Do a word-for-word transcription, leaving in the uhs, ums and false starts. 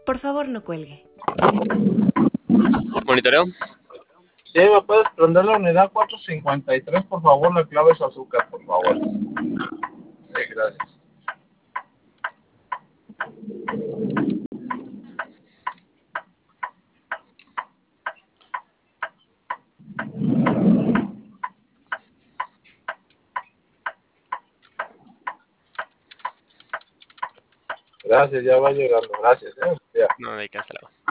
Por favor, no cuelgue. ¿Monitoreo? Sí, ¿me puedes prender la unidad cuatrocientos cincuenta y tres, por favor? La clave es azúcar, por favor. Sí, gracias. Gracias, ya va llegando. Gracias, ¿eh? Ya. No, de que hasta luego.